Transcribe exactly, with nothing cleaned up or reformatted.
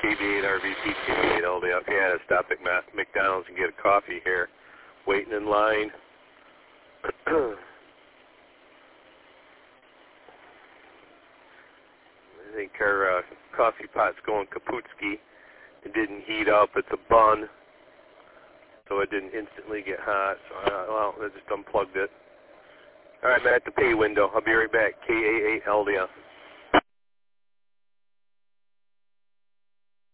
K B eight R V P, K B eight L D F. Yeah, to stop at McDonald's and get a coffee here. Waiting in line. I think our uh, coffee pot's going kaputski. It didn't heat up. It's a bun, so it didn't instantly get hot. So, uh, well, I just unplugged it. All right, I'm at the pay window. I'll be right back. K A eight L D F.